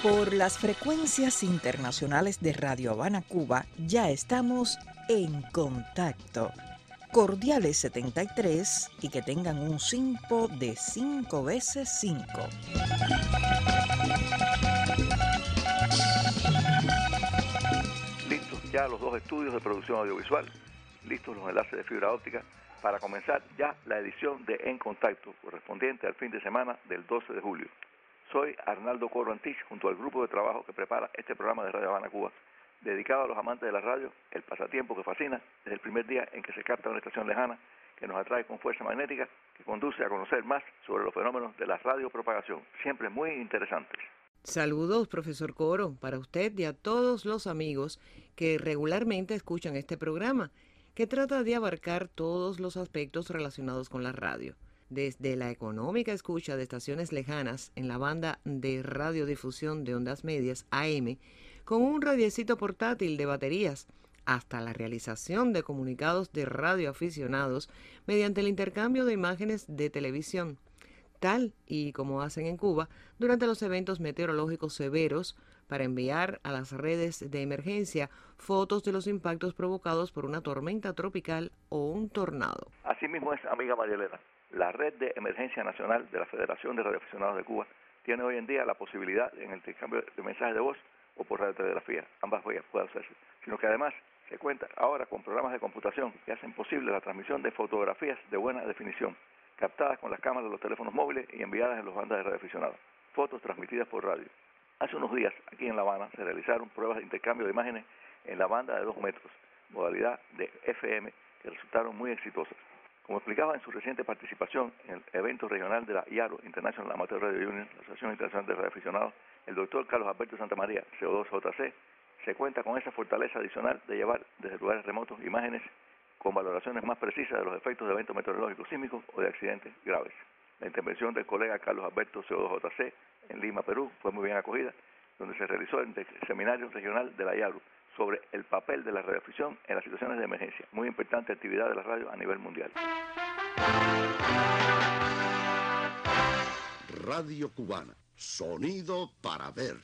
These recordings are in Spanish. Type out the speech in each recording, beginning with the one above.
Por las frecuencias internacionales de Radio Habana, Cuba, ya estamos en contacto. Cordiales 73 y que tengan un SINPO de 5 veces 5. Listos ya los dos estudios de producción audiovisual, listos los enlaces de fibra óptica para comenzar ya la edición de En Contacto, correspondiente al fin de semana del 12 de julio. Soy Arnaldo Coro Antich, junto al grupo de trabajo que prepara este programa de Radio Habana, Cuba, dedicado a los amantes de la radio, el pasatiempo que fascina desde el primer día en que se capta una estación lejana que nos atrae con fuerza magnética, que conduce a conocer más sobre los fenómenos de la radiopropagación, siempre muy interesantes. Saludos, profesor Coro, para usted y a todos los amigos que regularmente escuchan este programa, que trata de abarcar todos los aspectos relacionados con la radio, desde la económica escucha de estaciones lejanas en la banda de radiodifusión de ondas medias AM, con un radiecito portátil de baterías, hasta la realización de comunicados de radioaficionados mediante el intercambio de imágenes de televisión, tal y como hacen en Cuba durante los eventos meteorológicos severos, para enviar a las redes de emergencia fotos de los impactos provocados por una tormenta tropical o un tornado. Así mismo es, amiga María Elena. La Red de Emergencia Nacional de la Federación de Radioaficionados de Cuba tiene hoy en día la posibilidad en el intercambio de mensajes de voz o por radiotelegrafía, ambas vías puede hacerse, sino que además se cuenta ahora con programas de computación que hacen posible la transmisión de fotografías de buena definición, captadas con las cámaras de los teléfonos móviles y enviadas en los bandas de radioaficionados, fotos transmitidas por radio. Hace unos días, aquí en La Habana, se realizaron pruebas de intercambio de imágenes en la banda de 2 metros, modalidad de FM, que resultaron muy exitosas. Como explicaba en su reciente participación en el evento regional de la IARO, International Amateur Radio Union, la Asociación Internacional de Radioaficionados, el doctor Carlos Alberto Santamaría, CO2JC, se cuenta con esa fortaleza adicional de llevar desde lugares remotos imágenes con valoraciones más precisas de los efectos de eventos meteorológicos sísmicos o de accidentes graves. La intervención del colega Carlos Alberto CO2JC en Lima, Perú, fue muy bien acogida, donde se realizó el seminario regional de la IARU sobre el papel de la radioafición en las situaciones de emergencia, muy importante actividad de la radio a nivel mundial. Radio Cubana, sonido para ver.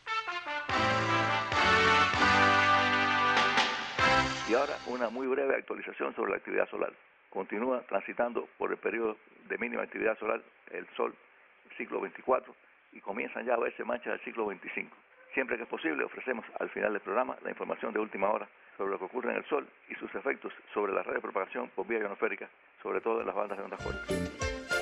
Y ahora una muy breve actualización sobre la actividad solar. Continúa transitando por el periodo de mínima actividad solar el Sol, el ciclo 24, y comienzan ya a verse manchas del ciclo 25. Siempre que es posible ofrecemos al final del programa la información de última hora sobre lo que ocurre en el Sol y sus efectos sobre la radiopropagación por vía ionosférica, sobre todo en las bandas de ondas cortas.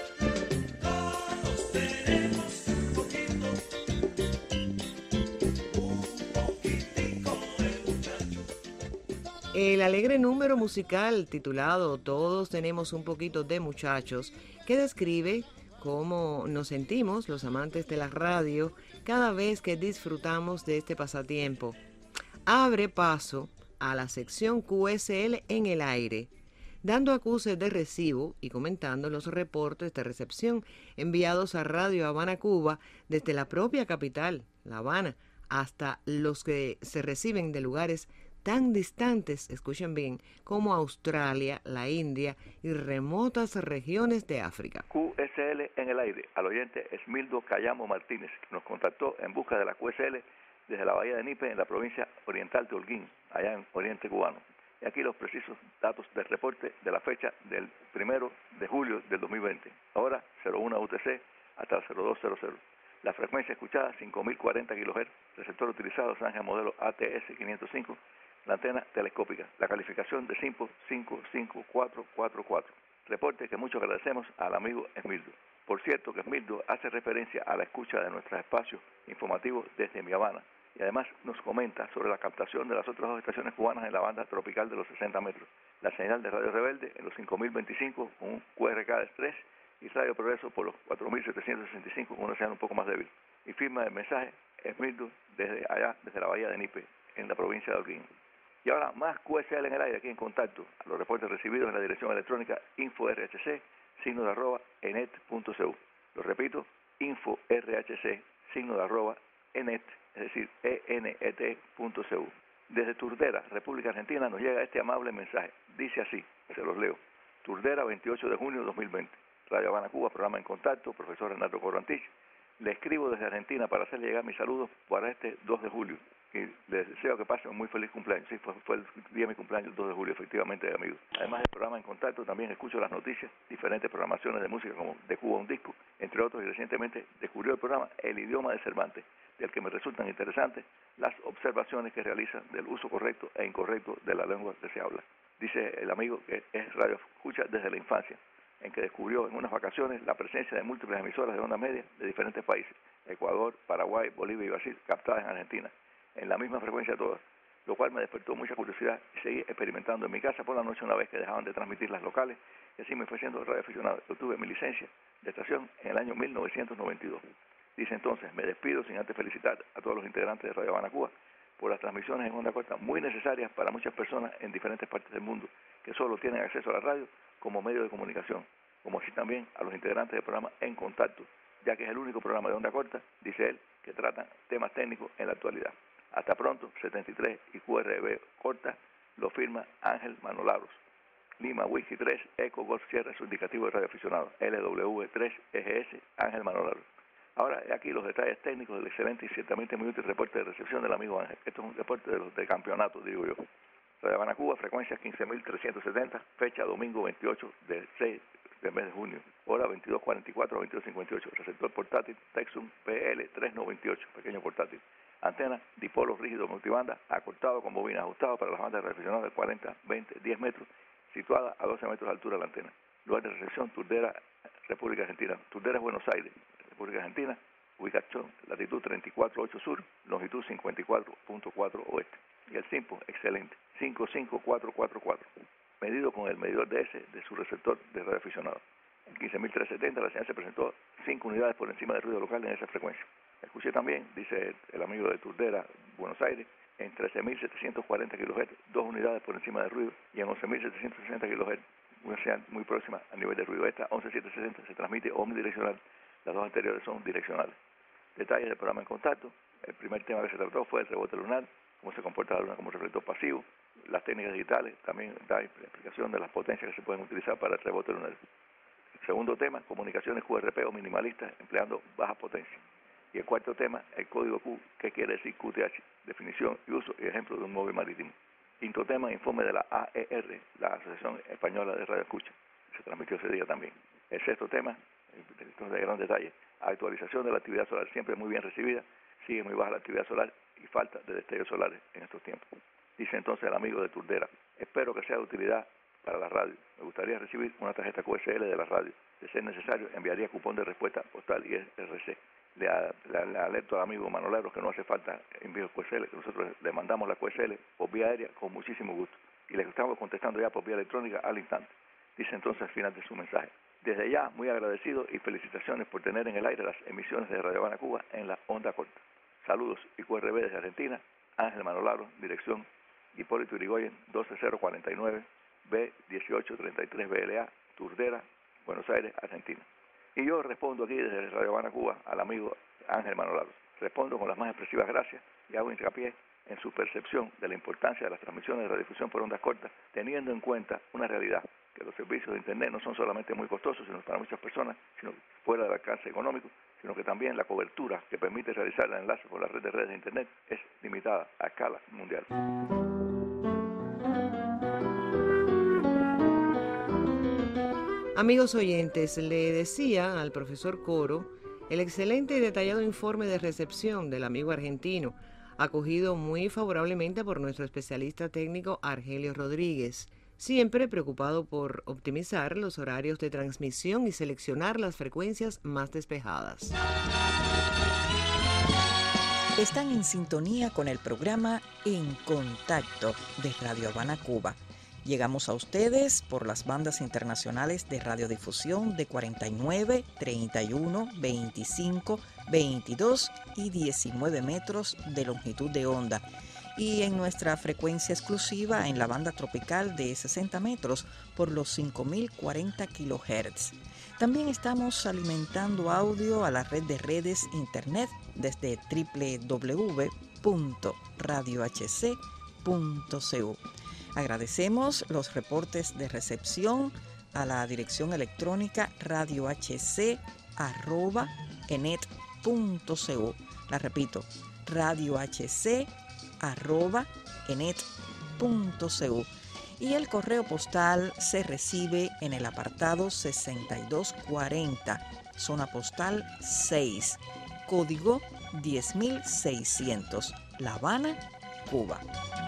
El alegre número musical titulado Todos tenemos un poquito de muchachos, que describe cómo nos sentimos los amantes de la radio cada vez que disfrutamos de este pasatiempo, abre paso a la sección QSL en el aire, dando acuses de recibo y comentando los reportes de recepción enviados a Radio Habana, Cuba, desde la propia capital, La Habana, hasta los que se reciben de lugares tan distantes, escuchen bien, como Australia, la India y remotas regiones de África. QSL en el aire, al oyente Esmildo Cayamo Martínez, que nos contactó en busca de la QSL desde la bahía de Nipe, en la provincia oriental de Holguín, allá en Oriente Cubano. Y aquí los precisos datos del reporte de la fecha del 1 de julio del 2020, ahora 01 UTC hasta 0200. La frecuencia escuchada 5040 kHz, receptor utilizado Sanja modelo ATS 505, la antena telescópica, la calificación de SINPO 55444. Reporte que mucho agradecemos al amigo Esmildo. Por cierto que Esmildo hace referencia a la escucha de nuestros espacios informativos desde Mi Habana y además nos comenta sobre la captación de las otras 2 estaciones cubanas en la banda tropical de los 60 metros, la señal de Radio Rebelde en los 5025 con un QRK de 3 y Radio Progreso por los 4765 con una señal un poco más débil. Y firma el mensaje Esmildo desde allá, desde la bahía de Nipe, en la provincia de Holguín. Y ahora más QSL en el aire aquí en contacto, a los reportes recibidos en la dirección electrónica info-rhc, @enet.cu. Lo repito, info-rhc, @enet, es decir, enet.cu. Desde Turdera, República Argentina, nos llega este amable mensaje. Dice así, se los leo. Turdera, 28 de junio de 2020. Radio Habana, Cuba, programa En Contacto, profesor Renato Coro Antich. Le escribo desde Argentina para hacerle llegar mis saludos para este 2 de julio. Y les deseo que pasen un muy feliz cumpleaños. Sí, fue el día de mi cumpleaños, el 2 de julio, efectivamente, amigos. Además del programa En Contacto, también escucho las noticias, diferentes programaciones de música como De Cuba un Disco, entre otros, y recientemente descubrió el programa El Idioma de Cervantes, del que me resultan interesantes las observaciones que realiza del uso correcto e incorrecto de la lengua que se habla. Dice el amigo que es radio escucha desde la infancia, en que descubrió en unas vacaciones la presencia de múltiples emisoras de onda media de diferentes países, Ecuador, Paraguay, Bolivia y Brasil, captadas en Argentina, en la misma frecuencia todas, lo cual me despertó mucha curiosidad y seguí experimentando en mi casa por la noche una vez que dejaban de transmitir las locales, y así me fue siendo radioaficionado. Yo tuve mi licencia de estación en el año 1992. Dice entonces, me despido sin antes felicitar a todos los integrantes de Radio Habana Cuba por las transmisiones en onda corta muy necesarias para muchas personas en diferentes partes del mundo que solo tienen acceso a la radio como medio de comunicación, como así también a los integrantes del programa En Contacto, ya que es el único programa de onda corta, dice él, que trata temas técnicos en la actualidad. Hasta pronto, 73 y QRB corta, lo firma Ángel Manolabros. Lima Whisky 3, Eco Golf Sierra, su indicativo de radioaficionado, LW3 EGS, Ángel Manolabros. Ahora, aquí los detalles técnicos del excelente y ciertamente muy útil reporte de recepción del amigo Ángel. Esto es un reporte de campeonato, digo yo. Radio Habana Cuba, frecuencia 15.370, fecha domingo 28 del 6 del mes de junio, hora 22:44 a 22:58, receptor portátil Texum PL398, pequeño portátil. Antena dipolo rígido multibanda, acortado con bobina, ajustado para las bandas de radioaficionados de 40, 20, 10 metros, situada a 12 metros de altura de la antena. Lugar de recepción, Turdera, República Argentina. Turdera es Buenos Aires, República Argentina. Ubicación, latitud 34.8 sur, longitud 54.4 oeste. Y el SIMPO, excelente, 55444. Medido con el medidor DS de su receptor de radioaficionado. En 15.370 la señal se presentó 5 unidades por encima del ruido local en esa frecuencia. Escuché también, dice el amigo de Turdera, Buenos Aires, en 13.740 kHz, 2 unidades por encima del ruido, y en 11.760 kHz, una señal muy próxima a nivel de ruido. Esta 11.760 se transmite omnidireccional, las dos anteriores son direccionales. Detalles del programa En Contacto. El primer tema que se trató fue el rebote lunar, cómo se comporta la luna como reflector pasivo, las técnicas digitales, también da explicación de las potencias que se pueden utilizar para el rebote lunar. El segundo tema, comunicaciones QRP o minimalistas empleando baja potencia. Y el cuarto tema, el código Q, que quiere decir QTH, definición y uso y ejemplo de un móvil marítimo. Quinto tema, informe de la AER, la Asociación Española de Radio Escucha, se transmitió ese día también. El sexto tema, de gran detalle, actualización de la actividad solar, siempre muy bien recibida, sigue muy baja la actividad solar y falta de destellos solares en estos tiempos. Dice entonces el amigo de Turdera, espero que sea de utilidad para la radio. Me gustaría recibir una tarjeta QSL de la radio. De ser necesario, enviaría cupón de respuesta postal y RC. Le alerto al amigo Manolabros que no hace falta envío QSL, que nosotros le mandamos la QSL por vía aérea con muchísimo gusto. Y les estamos contestando ya por vía electrónica al instante. Dice entonces al final de su mensaje, desde ya muy agradecido y felicitaciones por tener en el aire las emisiones de Radio Habana Cuba en la onda corta. Saludos y QRB desde Argentina, Ángel Manolabros, dirección Hipólito Yrigoyen, 12049, B1833 BLA, Turdera, Buenos Aires, Argentina. Y yo respondo aquí desde Radio Habana Cuba al amigo Ángel Manolabros. Respondo con las más expresivas gracias y hago hincapié en su percepción de la importancia de las transmisiones de radiodifusión por ondas cortas, teniendo en cuenta una realidad, que los servicios de Internet no son solamente muy costosos, sino para muchas personas, sino fuera del alcance económico, sino que también la cobertura que permite realizar el enlace por la red de redes de Internet es limitada a escala mundial. Amigos oyentes, le decía al profesor Coro el excelente y detallado informe de recepción del amigo argentino, acogido muy favorablemente por nuestro especialista técnico Argelio Rodríguez, siempre preocupado por optimizar los horarios de transmisión y seleccionar las frecuencias más despejadas. Están en sintonía con el programa En Contacto de Radio Habana Cuba. Llegamos a ustedes por las bandas internacionales de radiodifusión de 49, 31, 25, 22 y 19 metros de longitud de onda, y en nuestra frecuencia exclusiva en la banda tropical de 60 metros por los 5.040 kHz. También estamos alimentando audio a la red de redes internet desde www.radiohc.cu. Agradecemos los reportes de recepción a la dirección electrónica radiohc@enet.com La repito, radiohc@enet.cu. Y el correo postal se recibe en el apartado 6240, zona postal 6, código 10600, La Habana, Cuba.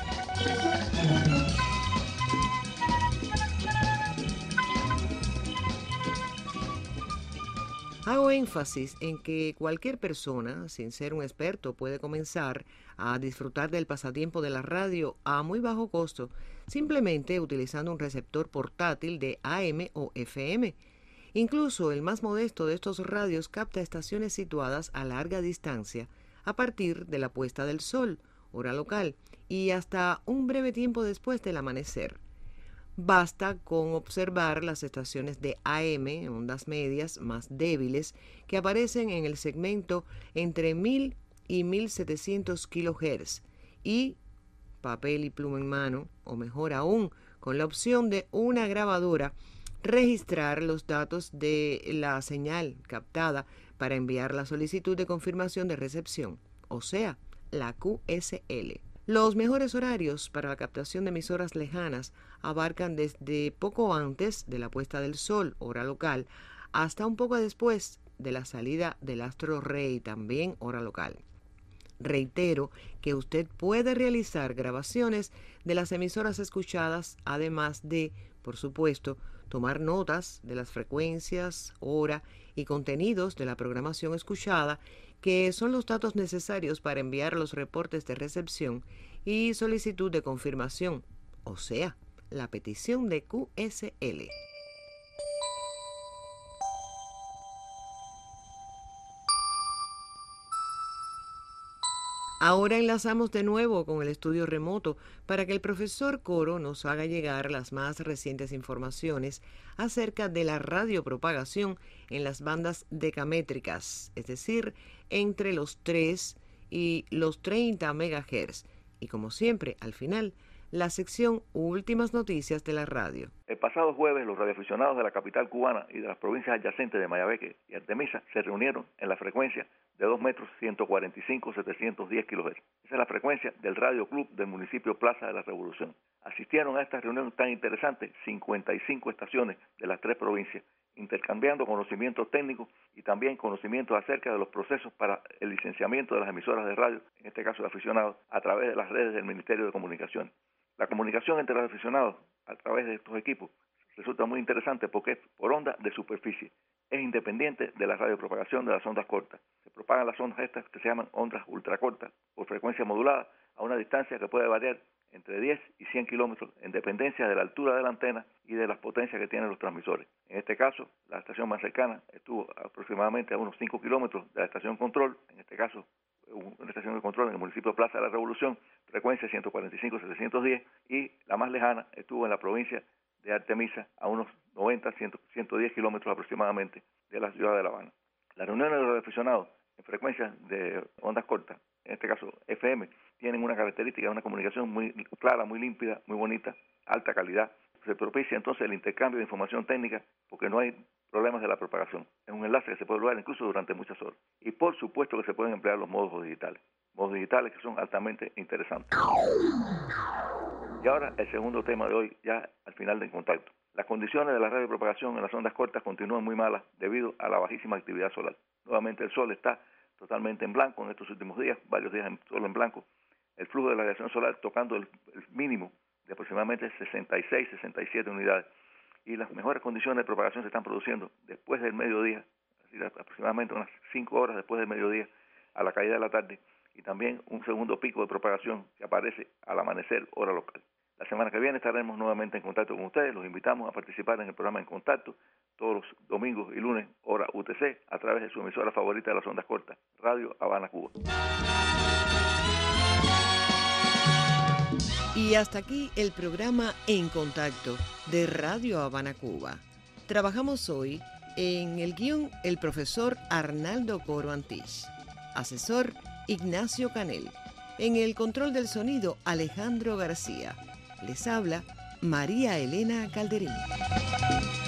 Hago énfasis en que cualquier persona, sin ser un experto, puede comenzar a disfrutar del pasatiempo de la radio a muy bajo costo, simplemente utilizando un receptor portátil de AM o FM. Incluso el más modesto de estos radios capta estaciones situadas a larga distancia a partir de la puesta del sol, hora local, y hasta un breve tiempo después del amanecer. Basta con observar las estaciones de AM, ondas medias más débiles, que aparecen en el segmento entre 1000 y 1700 kHz y, papel y pluma en mano, o mejor aún, con la opción de una grabadora, registrar los datos de la señal captada para enviar la solicitud de confirmación de recepción, o sea, la QSL. Los mejores horarios para la captación de emisoras lejanas abarcan desde poco antes de la puesta del sol, hora local, hasta un poco después de la salida del astro rey, también hora local. Reitero que usted puede realizar grabaciones de las emisoras escuchadas, además de, por supuesto, tomar notas de las frecuencias, hora y contenidos de la programación escuchada, que son los datos necesarios para enviar los reportes de recepción y solicitud de confirmación, o sea, la petición de QSL. Ahora enlazamos de nuevo con el estudio remoto para que el profesor Coro nos haga llegar las más recientes informaciones acerca de la radiopropagación en las bandas decamétricas, es decir, entre los 3 y los 30 MHz. Y como siempre, al final, la sección Últimas Noticias de la Radio. El pasado jueves, los radioaficionados de la capital cubana y de las provincias adyacentes de Mayabeque y Artemisa se reunieron en la frecuencia de 2 metros 145-710 kHz. Esa es la frecuencia del Radio Club del municipio Plaza de la Revolución. Asistieron a esta reunión tan interesante 55 estaciones de las 3 provincias, intercambiando conocimientos técnicos y también conocimientos acerca de los procesos para el licenciamiento de las emisoras de radio, en este caso de aficionados, a través de las redes del Ministerio de Comunicaciones. La comunicación entre los aficionados a través de estos equipos resulta muy interesante porque es por onda de superficie. Es independiente de la radiopropagación de las ondas cortas. Se propagan las ondas estas que se llaman ondas ultracortas por frecuencia modulada a una distancia que puede variar entre 10 y 100 kilómetros en dependencia de la altura de la antena y de las potencias que tienen los transmisores. En este caso, la estación más cercana estuvo aproximadamente a unos 5 kilómetros de la estación control, en este caso una estación de control en el municipio Plaza de la Revolución, frecuencia 145-710, y la más lejana estuvo en la provincia de Artemisa a unos 90-110 kilómetros aproximadamente de la ciudad de La Habana. Las reuniones de los aficionados en frecuencias de ondas cortas, en este caso FM, tienen una característica de una comunicación muy clara, muy límpida, muy bonita, alta calidad. Se propicia entonces el intercambio de información técnica porque no hay problemas de la propagación. Es un enlace que se puede lograr incluso durante muchas horas. Y por supuesto que se pueden emplear los modos digitales que son altamente interesantes. Y ahora el segundo tema de hoy, ya al final del contacto. Las condiciones de la radiopropagación en las ondas cortas continúan muy malas debido a la bajísima actividad solar. Nuevamente el sol está totalmente en blanco en estos últimos días, varios días solo en blanco. El flujo de la radiación solar tocando el mínimo de aproximadamente 66-67 unidades. Y las mejores condiciones de propagación se están produciendo después del mediodía, es decir, aproximadamente unas 5 horas después del mediodía a la caída de la tarde, y también un segundo pico de propagación que aparece al amanecer, hora local. La semana que viene estaremos nuevamente en contacto con ustedes. Los invitamos a participar en el programa En Contacto todos los domingos y lunes, hora UTC, a través de su emisora favorita de las ondas cortas, Radio Habana, Cuba. Y hasta aquí el programa En Contacto de Radio Habana, Cuba. Trabajamos hoy en el guión el profesor Arnaldo Coro Antich, asesor Ignacio Canel, en el control del sonido Alejandro García. Les habla María Elena Calderín.